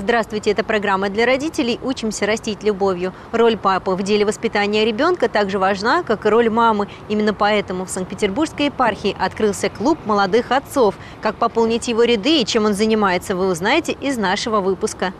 Здравствуйте, это программа для родителей «Учимся растить любовью». Роль папы в деле воспитания ребенка так же важна, как и роль мамы. Именно поэтому в Санкт-Петербургской епархии открылся клуб молодых отцов. Как пополнить его ряды и чем он занимается, вы узнаете из нашего выпуска.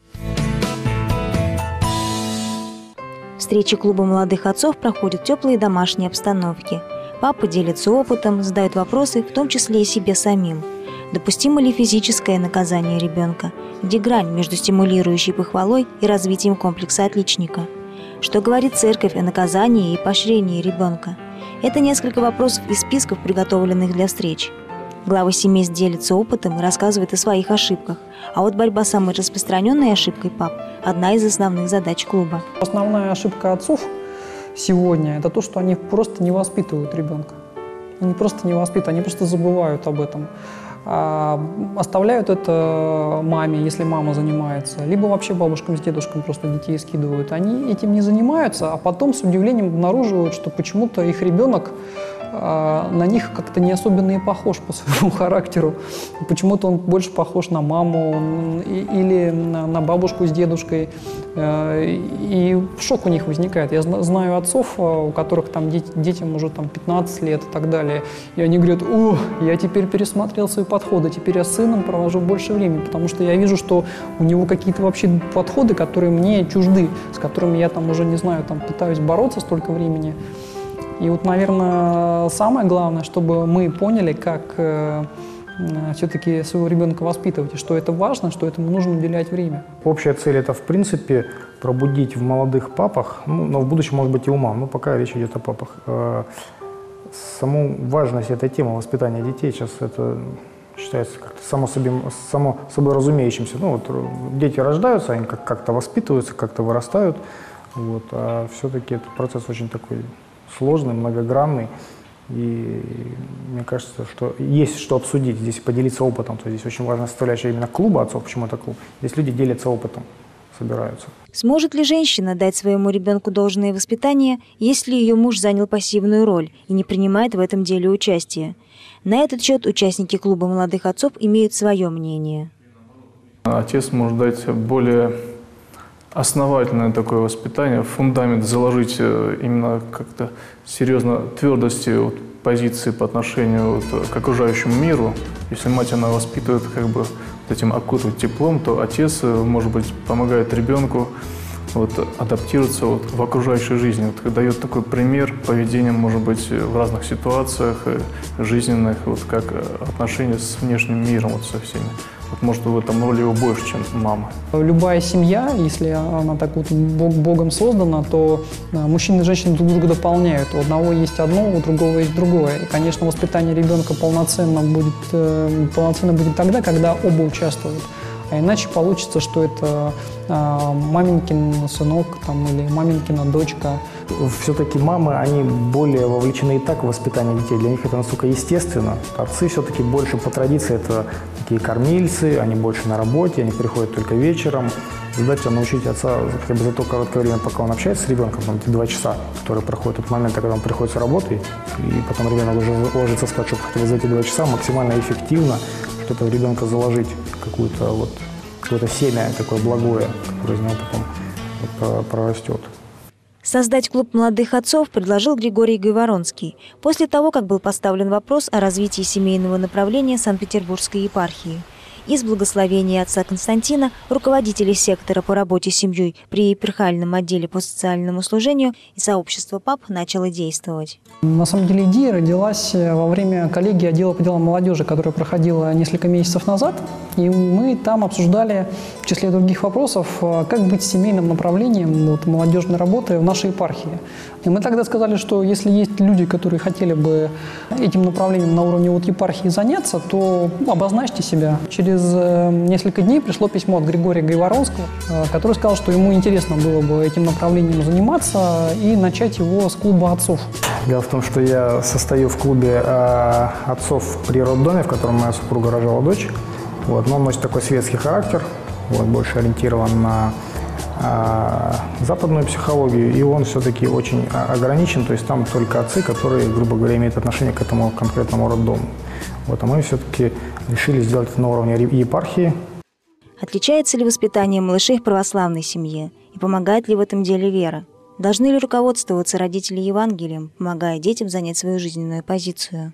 Встречи клуба молодых отцов проходят в теплой домашней обстановке. Папы делятся опытом, задают вопросы, в том числе и себе самим. Допустимо ли физическое наказание ребенка? Где грань между стимулирующей похвалой и развитием комплекса отличника? Что говорит церковь о наказании и поощрении ребенка? Это несколько вопросов из списков, приготовленных для встреч. Главы семейств делятся опытом и рассказывают о своих ошибках. А вот борьба с самой распространенной ошибкой пап – одна из основных задач клуба. Основная ошибка отцов сегодня – это то, что они просто не воспитывают ребенка. Они просто не воспитывают, они просто забывают об этом. Оставляют это маме, если мама занимается, либо вообще бабушкам с дедушками просто детей скидывают. Они этим не занимаются, а потом с удивлением обнаруживают, что почему-то их ребенок на них как-то не особенно и похож по своему характеру. Почему-то он больше похож на маму или на бабушку с дедушкой. И шок у них возникает. Я знаю отцов, у которых там детям уже там 15 лет и так далее. И они говорят: о, я теперь пересмотрел свои подходы, теперь я с сыном провожу больше времени, потому что я вижу, что у него какие-то вообще подходы, которые мне чужды, с которыми я там уже, не знаю, там пытаюсь бороться столько времени. И вот, наверное, самое главное, чтобы мы поняли, как все-таки своего ребенка воспитывать, и что это важно, что этому нужно уделять время. Общая цель – это, в принципе, пробудить в молодых папах, но в будущем, может быть, и у мам, но пока речь идет о папах, саму важность этой темы воспитания детей. Сейчас это считается как-то само собой разумеющимся. Ну, вот, дети рождаются, они как-то воспитываются, как-то вырастают, вот, а все-таки этот процесс очень такой сложный, многогранный, и мне кажется, что есть что обсудить здесь, поделиться опытом. То есть здесь очень важная составляющая именно клуба отцов. Почему это клуб? Здесь люди делятся опытом, собираются. Сможет ли женщина дать своему ребенку должное воспитание, если ее муж занял пассивную роль и не принимает в этом деле участие? На этот счет участники клуба молодых отцов имеют свое мнение. Отец может дать более основательное такое воспитание, фундамент заложить именно как-то серьезно твердости вот, позиции по отношению вот, к окружающему миру. Если мать она воспитывает, как бы этим окутывает теплом, то отец, может быть, помогает ребенку вот, адаптироваться вот, в окружающей жизни. Вот, дает такой пример поведения, может быть, в разных ситуациях жизненных, вот, как отношения с внешним миром, вот, со всеми. Вот, может, в этом роли его больше, чем мама. Любая семья, если она так вот Богом создана, то мужчины и женщины друг друга дополняют. У одного есть одно, у другого есть другое. И, конечно, воспитание ребенка полноценно будет тогда, когда оба участвуют. А иначе получится, что это маменькин сынок там, или маменькина дочка. Все-таки мамы, они более вовлечены и так в воспитание детей. Для них это настолько естественно. Отцы все-таки больше по традиции это такие кормильцы, они больше на работе, они приходят только вечером. Задача научить отца хотя бы за то короткое время, пока он общается с ребенком, там, эти 2 часа, которые проходят от момента, когда он приходит с работы, и потом ребенок уже ложится спать, чтобы хотя бы за эти 2 часа максимально эффективно что-то в ребенка заложить, какое-то семя такое благое, которое из него потом прорастет. Создать клуб молодых отцов предложил Григорий Гайворонский после того, как был поставлен вопрос о развитии семейного направления Санкт-Петербургской епархии. Из благословения отца Константина руководители сектора по работе с семьей при епархиальном отделе по социальному служению и сообщество пап начало действовать. На самом деле идея родилась во время коллегии отдела по делам молодежи, которая проходила несколько месяцев назад. И мы там обсуждали, в числе других вопросов, как быть семейным направлением вот, молодежной работы в нашей епархии. И мы тогда сказали, что если есть люди, которые хотели бы этим направлением на уровне вот епархии заняться, то обозначьте себя. Через несколько дней пришло письмо от Григория Гайворонского, который сказал, что ему интересно было бы этим направлением заниматься и начать его с клуба отцов. Дело в том, что я состою в клубе отцов при роддоме, в котором моя супруга рожала дочь. Вот, но он носит такой светский характер, вот, больше ориентирован на западную психологию, и он все-таки очень ограничен, то есть там только отцы, которые, грубо говоря, имеют отношение к этому конкретному роддому. Вот, а мы все-таки решили сделать это на уровне епархии. Отличается ли воспитание малышей в православной семье? И помогает ли в этом деле вера? Должны ли руководствоваться родители Евангелием, помогая детям занять свою жизненную позицию?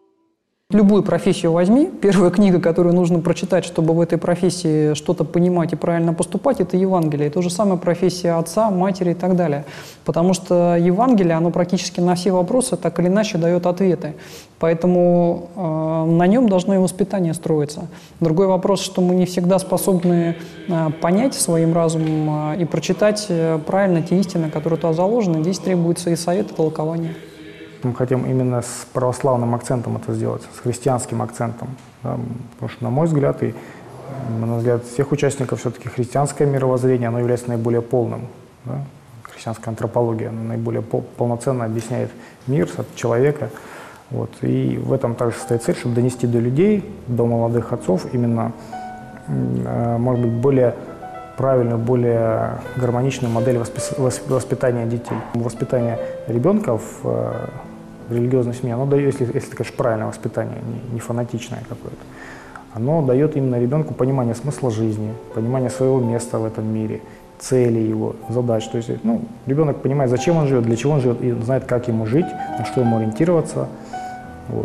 Любую профессию возьми, первая книга, которую нужно прочитать, чтобы в этой профессии что-то понимать и правильно поступать, это Евангелие. И то же самое профессия отца, матери и так далее. Потому что Евангелие, оно практически на все вопросы так или иначе дает ответы. Поэтому на нем должно и воспитание строиться. Другой вопрос, что мы не всегда способны понять своим разумом и прочитать правильно те истины, которые туда заложены. Здесь требуется и совет, и толкование. Мы хотим именно с православным акцентом это сделать, с христианским акцентом. Да? Потому что, на мой взгляд, и на взгляд всех участников, все-таки христианское мировоззрение, оно является наиболее полным. Да? Христианская антропология, она наиболее полноценно объясняет мир, человека. Вот. И в этом также состоит цель, чтобы донести до людей, до молодых отцов именно, может быть, более правильную, более гармоничную модель воспитания детей. Воспитание ребенка в религиозной семье, оно дает, если это, конечно, правильное воспитание, не фанатичное какое-то, оно дает именно ребенку понимание смысла жизни, понимание своего места в этом мире, цели его, задач. То есть ребенок понимает, зачем он живет, для чего он живет, и знает, как ему жить, на что ему ориентироваться. Вот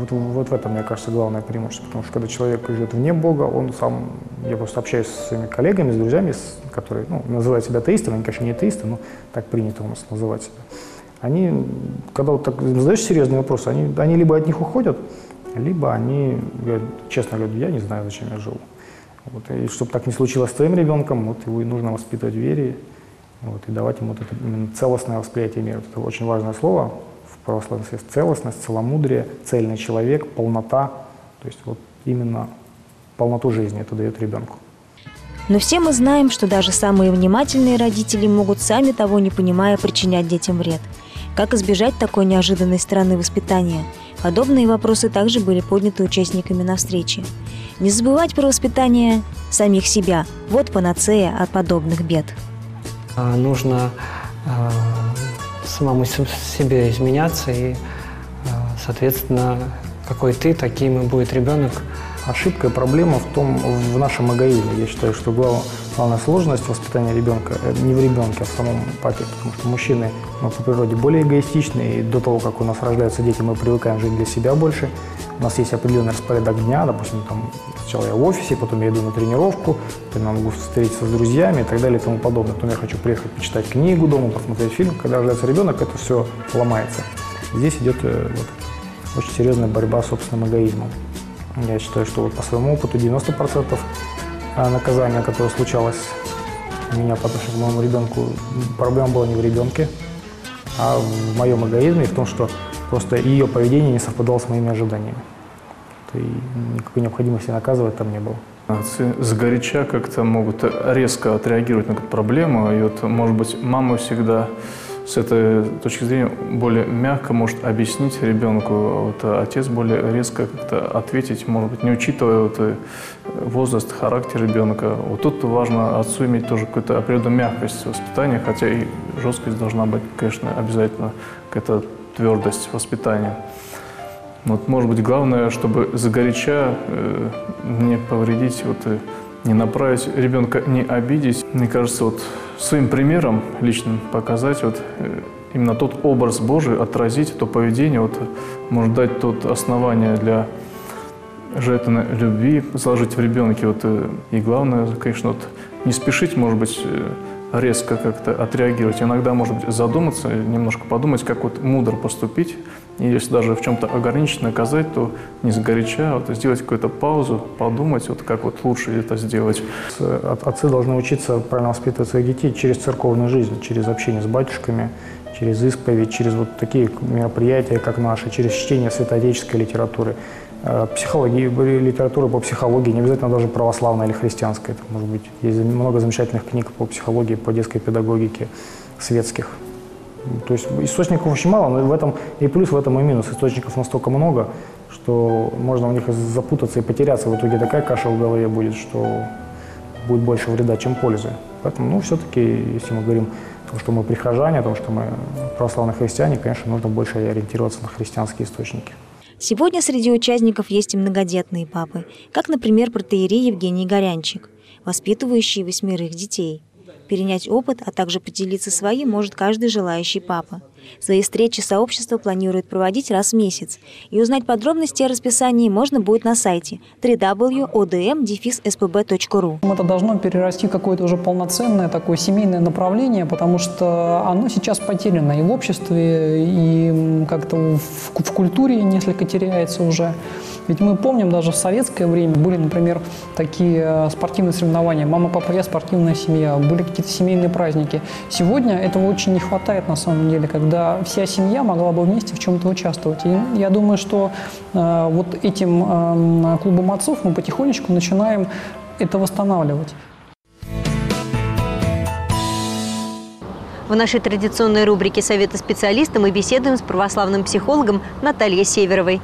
в этом, мне кажется, главное преимущество. Потому что когда человек живет вне Бога, он сам, я просто общаюсь со своими коллегами, с друзьями, которые называют себя атеистами, они, конечно, не атеисты, но так принято у нас называть себя. Они, когда вот так задаешь серьезные вопросы, они либо от них уходят, либо они говорят, честно говорят, я не знаю, зачем я жил. Вот. И чтобы так не случилось с твоим ребенком, вот его и нужно воспитывать в вере, вот, и давать ему вот это именно целостное восприятие мира. Это очень важное слово в православной связи. Целостность, целомудрие, цельный человек, полнота. То есть вот именно полноту жизни это дает ребенку. Но все мы знаем, что даже самые внимательные родители могут, сами того не понимая, причинять детям вред. Как избежать такой неожиданной стороны воспитания? Подобные вопросы также были подняты участниками на встрече. Не забывать про воспитание самих себя. Вот панацея от подобных бед. Нужно самому себе изменяться, и, соответственно, какой ты, таким и будет ребенок. Ошибка и проблема в нашем эгоизме. Я считаю, что главная сложность воспитания ребенка не в ребенке, а в самом папе. Потому что мужчины по природе более эгоистичны, и до того, как у нас рождаются дети, мы привыкаем жить для себя больше. У нас есть определенный распорядок дня, допустим, сначала я в офисе, потом я иду на тренировку, потом я могу встретиться с друзьями и так далее и тому подобное. Потом я хочу приехать почитать книгу дома, посмотреть фильм. Когда рождается ребенок, это все ломается. Здесь идет очень серьезная борьба с собственным эгоизмом. Я считаю, что по своему опыту 90% наказания, которое случалось у меня по отношению к моему ребенку, проблема была не в ребенке, а в моем эгоизме и в том, что просто ее поведение не совпадало с моими ожиданиями. И никакой необходимости наказывать там не было. Отцы сгоряча как-то могут резко отреагировать на эту проблему, и вот, может быть, мама всегда с этой точки зрения более мягко может объяснить ребенку, вот, отец более резко как-то ответить, может быть, не учитывая возраст, характер ребенка. Вот тут важно отцу иметь тоже какую-то определенную мягкость воспитания, хотя и жесткость должна быть, конечно, обязательно какая-то твердость воспитания. Вот, может быть, главное, чтобы загоряча не повредить, не направить ребенка, не обидеть. Мне кажется, своим примером личным показать именно тот образ Божий, отразить то поведение, может дать тот основание для жертвенной любви, заложить в ребенке. И главное, конечно, не спешить, может быть, резко как-то отреагировать. Иногда, может быть, задуматься, немножко подумать, как мудро поступить. И если даже в чем-то ограниченно наказать, то не сгоряча, сделать какую-то паузу, подумать, как лучше это сделать. Отцы должны учиться правильно воспитывать своих детей через церковную жизнь, через общение с батюшками, через исповедь, через такие мероприятия, как наши, через чтение святоотеческой литературы, литературы по психологии, не обязательно даже православной или христианской. Это, может быть, есть много замечательных книг по психологии, по детской педагогике, светских. То есть источников очень мало, но в этом и плюс, в этом и минус. Источников настолько много, что можно в них запутаться и потеряться. В итоге такая каша в голове будет, что будет больше вреда, чем пользы. Поэтому, все-таки, если мы говорим о том, что мы прихожане, о том, что мы православные христиане, конечно, нужно больше ориентироваться на христианские источники. Сегодня среди участников есть и многодетные папы, как, например, протоиерей Евгений Горянчик. воспитывающие 8 детей. Перенять опыт, а также поделиться своим может каждый желающий папа. Свои встречи сообщество планирует проводить раз в месяц. И узнать подробности о расписании можно будет на сайте www.odm-spb.ru. Это должно перерасти в какое-то уже полноценное такое семейное направление, потому что оно сейчас потеряно и в обществе, и как-то в культуре несколько теряется уже. Ведь мы помним, даже в советское время были, например, такие спортивные соревнования. Мама, папа, я, спортивная семья. Были какие-то семейные праздники. Сегодня этого очень не хватает на самом деле, когда вся семья могла бы вместе в чем-то участвовать. И я думаю, что вот этим клубом отцов мы потихонечку начинаем это восстанавливать. В нашей традиционной рубрике «Советы специалиста» мы беседуем с православным психологом Натальей Северовой.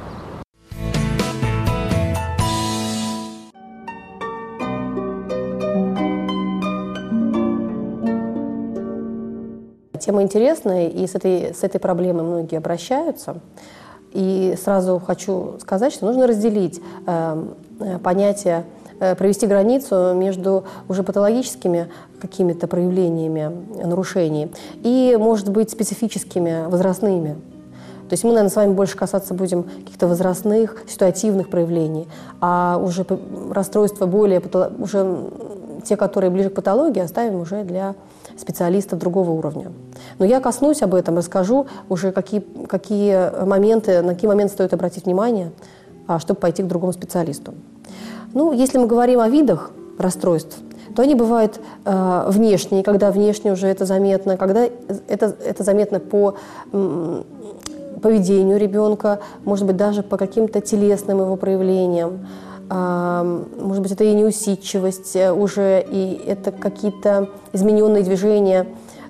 Тема интересная, и с этой проблемой многие обращаются. И сразу хочу сказать, что нужно разделить понятие, провести границу между уже патологическими какими-то проявлениями нарушений и, может быть, специфическими, возрастными. То есть мы, наверное, с вами больше касаться будем каких-то возрастных, ситуативных проявлений, а уже расстройства более, уже те, которые ближе к патологии, оставим уже для специалистов другого уровня. Но я коснусь об этом, расскажу уже, на какие моменты стоит обратить внимание, чтобы пойти к другому специалисту. Ну, если мы говорим о видах расстройств, то они бывают внешние, когда внешне уже это заметно, когда это заметно по поведению ребенка, может быть, даже по каким-то телесным его проявлениям. Может быть, это и неусидчивость уже, и это какие-то измененные движения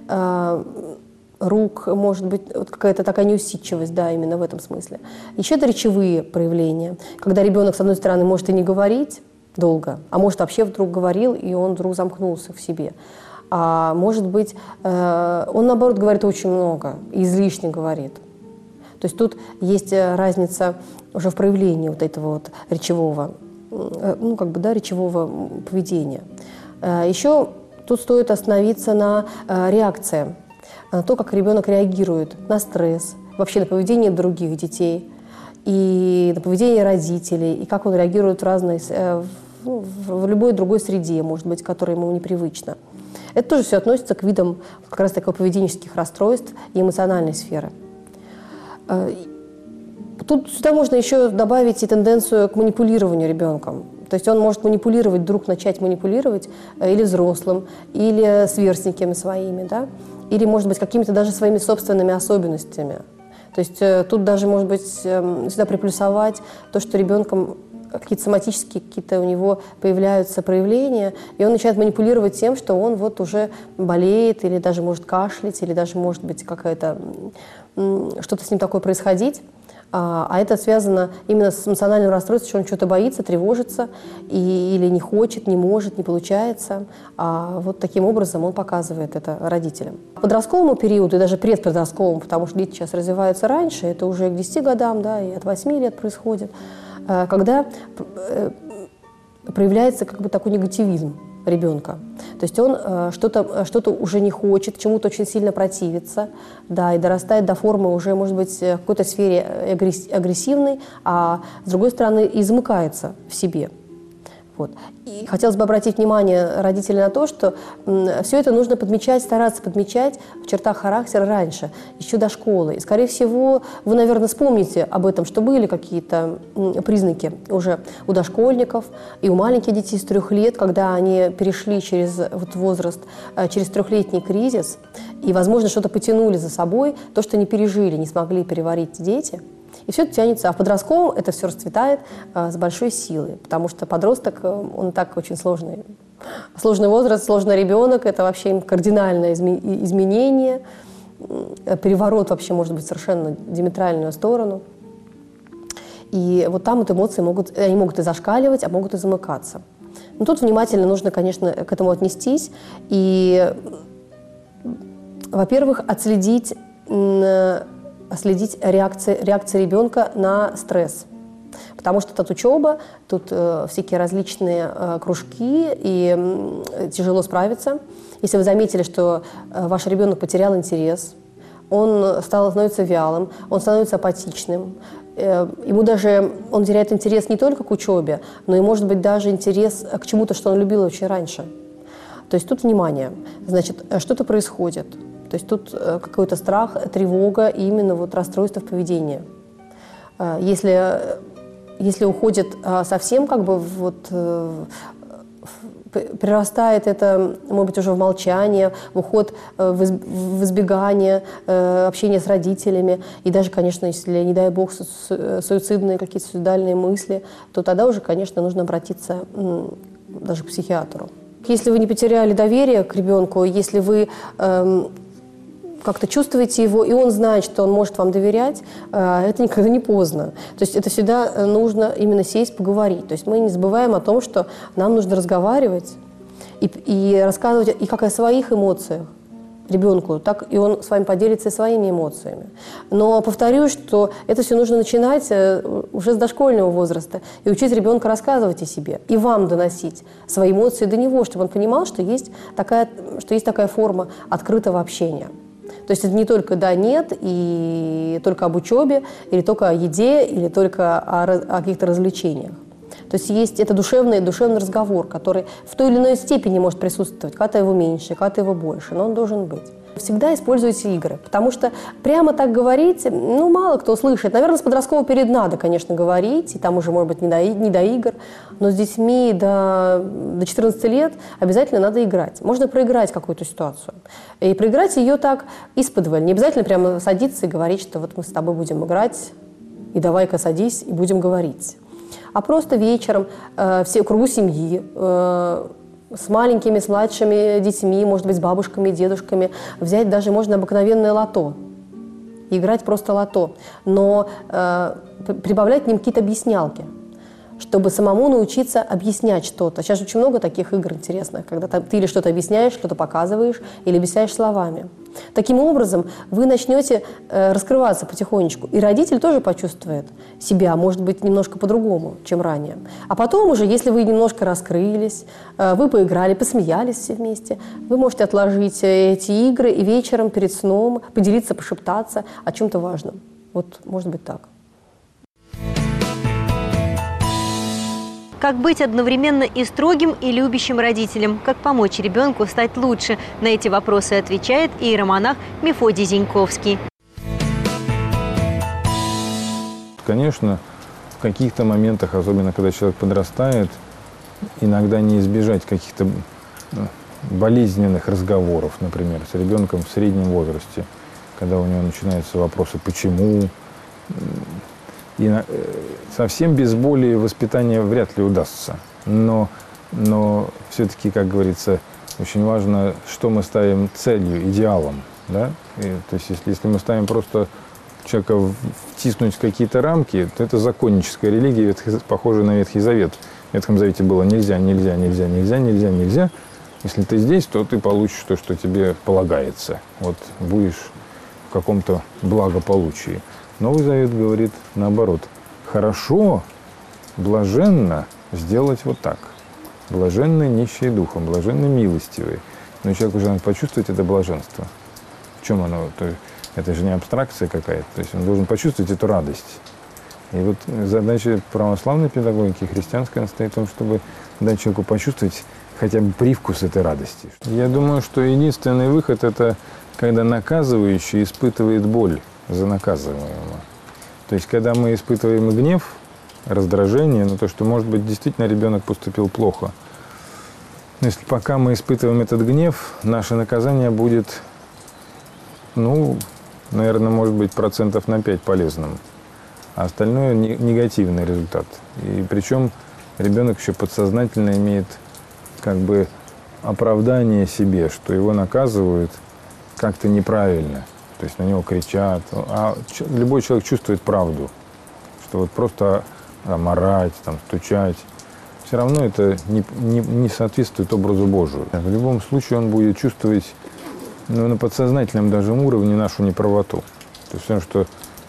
рук, может быть, вот какая-то такая неусидчивость, да, именно в этом смысле. Еще это речевые проявления, когда ребенок, с одной стороны, может и не говорить долго, а может вообще вдруг говорил, и он вдруг замкнулся в себе. А может быть, он, наоборот, говорит очень много, излишне говорит. То есть тут есть разница уже в проявлении вот этого вот речевого, речевого поведения. Еще тут стоит остановиться на реакции, на то, как ребенок реагирует на стресс, вообще на поведение других детей, и на поведение родителей, и как он реагирует в любой другой среде, может быть, которая ему непривычна. Это тоже все относится к видам как раз таких поведенческих расстройств и эмоциональной сферы. Сюда можно еще добавить и тенденцию к манипулированию ребенком. То есть он может манипулировать, вдруг начать манипулировать или взрослым, или сверстниками своими, да? Или, может быть, какими-то даже своими собственными особенностями. То есть тут даже, может быть, сюда приплюсовать то, что ребенком какие-то соматические, какие-то у него появляются проявления, и он начинает манипулировать тем, что он вот уже болеет, или даже может кашлять, или даже может быть что-то с ним такое происходить. А это связано именно с эмоциональным расстройством, что он что-то боится, тревожится, или не хочет, не может, не получается. А вот таким образом он показывает это родителям. К подростковому периоду и даже предподростковому, потому что дети сейчас развиваются раньше, это уже к 10 годам, да, и от 8 лет происходит, когда проявляется как бы такой негативизм ребенка. То есть он что-то уже не хочет, чему-то очень сильно противится, да, и дорастает до формы уже, может быть, в какой-то сфере агрессивной, а с другой стороны и замыкается в себе. Вот. И хотелось бы обратить внимание родителей на то, что все это нужно подмечать, стараться подмечать в чертах характера раньше, еще до школы. И, скорее всего, вы, наверное, вспомните об этом, что были какие-то признаки уже у дошкольников и у маленьких детей с 3 лет, когда они перешли через возраст, через 3-летний кризис, и, возможно, что-то потянули за собой, то, что не пережили, не смогли переварить дети. И все это тянется. А в подростковом это все расцветает с большой силой, потому что подросток, он так очень сложный возраст, сложный ребенок, это вообще кардинальное изменение, переворот вообще может быть совершенно диаметральную сторону. И вот там вот эмоции могут и зашкаливать, а могут и замыкаться. Но тут внимательно нужно, конечно, к этому отнестись и, во-первых, отследить реакции ребенка на стресс. Потому что тут учеба, тут всякие различные кружки, и тяжело справиться. Если вы заметили, что ваш ребенок потерял интерес, он становится вялым, он становится апатичным, он теряет интерес не только к учебе, но и, может быть, даже интерес к чему-то, что он любил очень раньше. То есть тут внимание, значит, что-то происходит. То есть тут какой-то страх, тревога и именно вот расстройство в поведении. Если уходит совсем, как бы вот прирастает это, может быть, уже в молчание, в уход в избегание общения с родителями, и даже, конечно, если, не дай бог, суицидные какие-то суицидальные мысли, то тогда уже, конечно, нужно обратиться даже к психиатру. Если вы не потеряли доверие к ребенку, если вы как-то чувствуете его, и он знает, что он может вам доверять, это никогда не поздно. То есть это всегда нужно именно сесть, поговорить. То есть мы не забываем о том, что нам нужно разговаривать и рассказывать и как о своих эмоциях ребенку, так и он с вами поделится и своими эмоциями. Но повторюсь, что это все нужно начинать уже с дошкольного возраста и учить ребенка рассказывать о себе, и вам доносить свои эмоции до него, чтобы он понимал, что есть такая форма открытого общения. То есть это не только да-нет, и только об учебе, или только о еде, или только о каких-то развлечениях. То есть это душевный разговор, который в той или иной степени может присутствовать, когда-то его меньше, когда-то его больше, но он должен быть. Всегда используйте игры, потому что прямо так говорить, мало кто слышит. Наверное, с подросткового периода надо, конечно, говорить, и там уже, может быть, не до игр, но с детьми до 14 лет обязательно надо играть. Можно проиграть какую-то ситуацию. И проиграть ее так исподволь. Не обязательно прямо садиться и говорить, что вот мы с тобой будем играть, и давай-ка садись, и будем говорить. А просто вечером все в кругу семьи, с маленькими, с младшими детьми, может быть, с бабушками, дедушками, взять даже можно обыкновенное лото, играть просто лото, но прибавлять к ним какие-то объяснялки, чтобы самому научиться объяснять что-то. Сейчас очень много таких игр интересных, когда ты или что-то объясняешь, что-то показываешь, или объясняешь словами. Таким образом, вы начнете раскрываться потихонечку, и родитель тоже почувствует себя, может быть, немножко по-другому, чем ранее. А потом уже, если вы немножко раскрылись, вы поиграли, посмеялись все вместе, вы можете отложить эти игры и вечером перед сном поделиться, пошептаться о чем-то важном. Вот, может быть, так. Как быть одновременно и строгим, и любящим родителем? Как помочь ребенку стать лучше? На эти вопросы отвечает иеромонах Мефодий Зеньковский. Конечно, в каких-то моментах, особенно когда человек подрастает, иногда не избежать каких-то болезненных разговоров, например, с ребенком в среднем возрасте, когда у него начинаются вопросы «почему?». И совсем без боли воспитание вряд ли удастся. Но все-таки, как говорится, очень важно, что мы ставим целью, идеалом. Да? То есть если мы ставим просто человека втиснуть в какие-то рамки, то это законническая религия, похожая на Ветхий Завет. В Ветхом Завете было нельзя, нельзя, нельзя, нельзя, нельзя, нельзя. Если ты здесь, то ты получишь то, что тебе полагается. Вот будешь в каком-то благополучии. Новый Завет говорит наоборот. Хорошо, блаженно сделать вот так. Блаженны нищие духом, блаженны милостивые. Но человек уже надо почувствовать это блаженство. В чем оно? Это же не абстракция какая-то. То есть он должен почувствовать эту радость. И вот задача православной педагогики, христианской, стоит в том, чтобы дать человеку почувствовать хотя бы привкус этой радости. Я думаю, что единственный выход – это когда наказывающий испытывает боль за наказываемого. То есть, когда мы испытываем гнев, раздражение, то, что, может быть, действительно ребенок поступил плохо. Но если пока мы испытываем этот гнев, наше наказание будет, наверное, может быть, 5% на 5 полезным. А остальное негативный результат. И причем ребенок еще подсознательно имеет как бы оправдание себе, что его наказывают как-то неправильно. То есть на него кричат. А любой человек чувствует правду, что вот просто орать, стучать. Все равно это не соответствует образу Божию. В любом случае он будет чувствовать на подсознательном даже уровне нашу неправоту. То есть все, что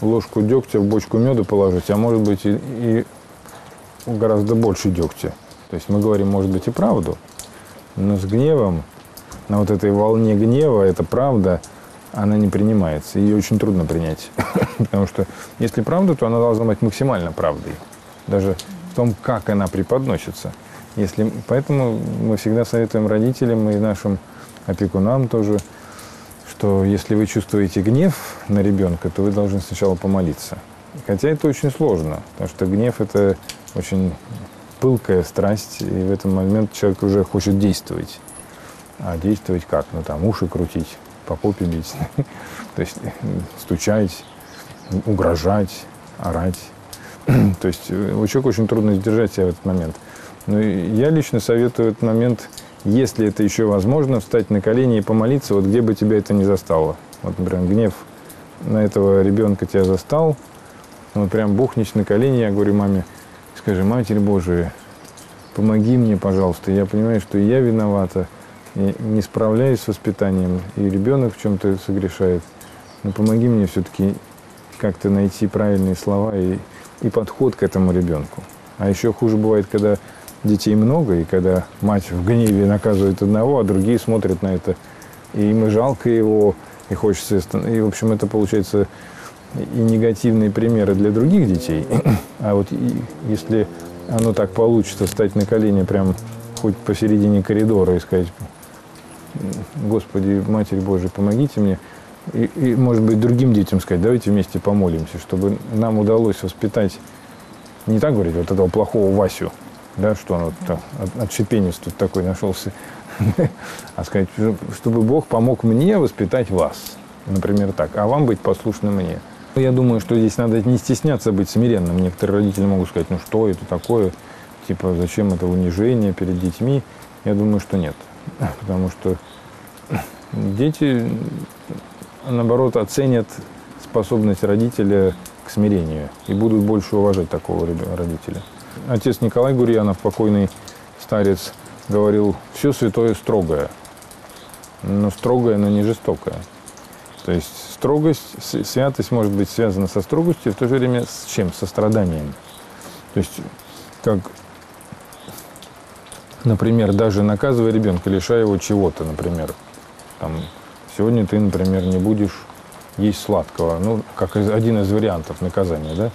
ложку дегтя в бочку меда положить, а может быть и гораздо больше дегтя. То есть мы говорим, может быть, и правду, но с гневом, на вот этой волне гнева, эта правда, она не принимается. Ее очень трудно принять. Потому что если правда, то она должна быть максимально правдой. Даже в том, как она преподносится. Поэтому мы всегда советуем родителям и нашим опекунам тоже, что если вы чувствуете гнев на ребенка, то вы должны сначала помолиться. Хотя это очень сложно, потому что гнев – это очень пылкая страсть, и в этот момент человек уже хочет действовать. А действовать как? Ну, там, уши крутить, по попе бить, то есть стучать, угрожать, орать. То есть у человека очень трудно сдержать себя в этот момент. Но я лично советую в этот момент, если это еще возможно, встать на колени и помолиться, вот где бы тебя это ни застало. Вот, например, гнев на этого ребенка тебя застал, вот прям бухнешь на колени, я говорю маме, скажи, Матерь Божия, помоги мне, пожалуйста, я понимаю, что и я виновата, я не справляюсь с воспитанием, и ребенок в чем-то согрешает, но помоги мне все-таки как-то найти правильные слова и подход к этому ребенку. А еще хуже бывает, когда детей много, и когда мать в гневе наказывает одного, а другие смотрят на это, и им и жалко его, и хочется... И, в общем, это получается и негативные примеры для других детей. А вот если оно так получится, встать на колени прям хоть посередине коридора и сказать, Господи, Матерь Божия, помогите мне, и, может быть, другим детям сказать, давайте вместе помолимся, чтобы нам удалось воспитать, не так говорить, вот этого плохого Васю, да, что он вот отщепенец тут такой нашелся, а сказать, чтобы Бог помог мне воспитать вас, например, так, а вам быть послушным мне. Я думаю, что здесь надо не стесняться быть смиренным. Некоторые родители могут сказать, ну что это такое, типа, зачем это унижение перед детьми? Я думаю, что нет, потому что дети, наоборот, оценят способность родителя к смирению и будут больше уважать такого родителя. Отец Николай Гурьянов, покойный старец, говорил, все святое строгое, но не жестокое. То есть строгость, святость может быть связана со строгостью, в то же время с чем? Со страданием. То есть, как, например, даже наказывая ребенка, лишая его чего-то, например, там, сегодня ты, например, не будешь есть сладкого, ну, как один из вариантов наказания, да?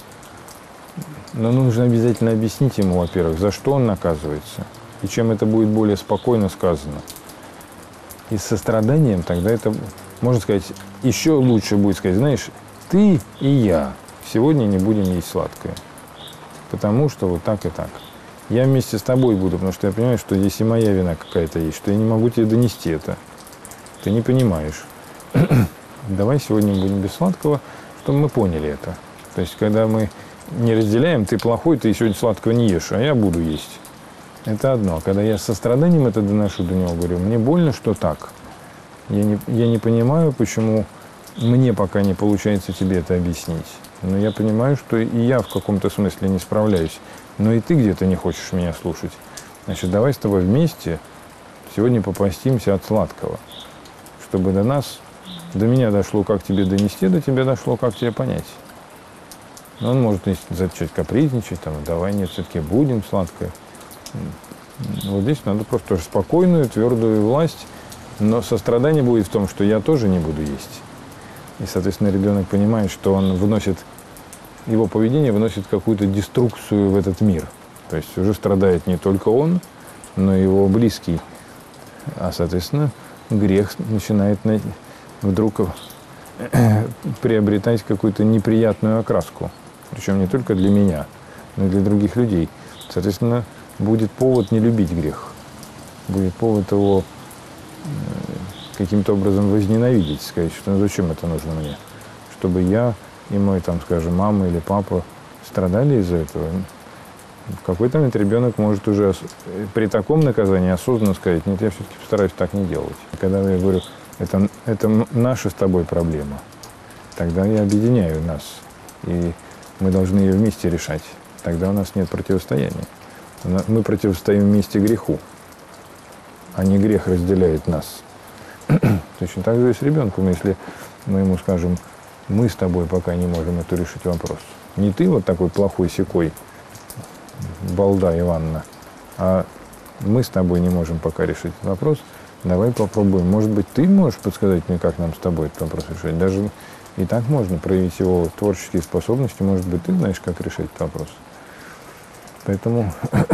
Но нужно обязательно объяснить ему, во-первых, за что он наказывается, и чем это будет более спокойно сказано. И с состраданием тогда это, можно сказать, еще лучше будет сказать, знаешь, ты и я сегодня не будем есть сладкое, потому что вот так и так. Я вместе с тобой буду, потому что я понимаю, что здесь и моя вина какая-то есть, что я не могу тебе донести это. Ты не понимаешь. Давай сегодня будем без сладкого, чтобы мы поняли это. То есть, когда мы не разделяем, ты плохой, ты сегодня сладкого не ешь, а я буду есть. Это одно. Когда я с состраданием это доношу до него, говорю, мне больно, что так. Я не понимаю, почему мне пока не получается тебе это объяснить. Но я понимаю, что и я в каком-то смысле не справляюсь. Но и ты где-то не хочешь меня слушать. Значит, давай с тобой вместе сегодня попастимся от сладкого. Чтобы до меня дошло, как тебе донести, до тебя дошло, как тебе понять. Но он может начать капризничать, там, давай, нет, все-таки будем сладкое. Вот здесь надо просто тоже спокойную, твердую власть, но сострадание будет в том, что я тоже не буду есть. И, соответственно, ребенок понимает, что его поведение выносит какую-то деструкцию в этот мир. То есть уже страдает не только он, но и его близкий. А, соответственно, грех начинает вдруг приобретать какую-то неприятную окраску. Причем не только для меня, но и для других людей. Соответственно, будет повод не любить грех. Будет повод его каким-то образом возненавидеть, сказать, что ну зачем это нужно мне? Чтобы я и мой, там, скажем, мама или папа страдали из-за этого. В какой-то момент ребенок может уже при таком наказании осознанно сказать, нет, я все-таки постараюсь так не делать. Когда я говорю, это наша с тобой проблема, тогда я объединяю нас, и мы должны ее вместе решать. Тогда у нас нет противостояния. Мы противостоим вместе греху, а не грех разделяет нас. Точно так же и с ребенком. Если мы ему скажем, мы с тобой пока не можем эту решить вопрос. Не ты вот такой плохой-сякой, балда Ивановна, а мы с тобой не можем пока решить этот вопрос. Давай попробуем. Может быть, ты можешь подсказать мне, как нам с тобой этот вопрос решать? Даже и так можно проявить его творческие способности. Может быть, ты знаешь, как решить этот вопрос. Поэтому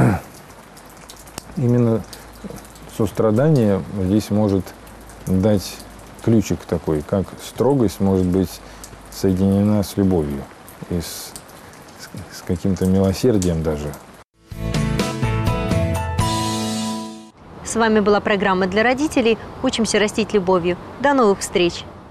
именно сострадание здесь может дать ключик такой, как строгость может быть соединена с любовью и с каким-то милосердием даже. С вами была программа для родителей «Учимся растить любовью». До новых встреч!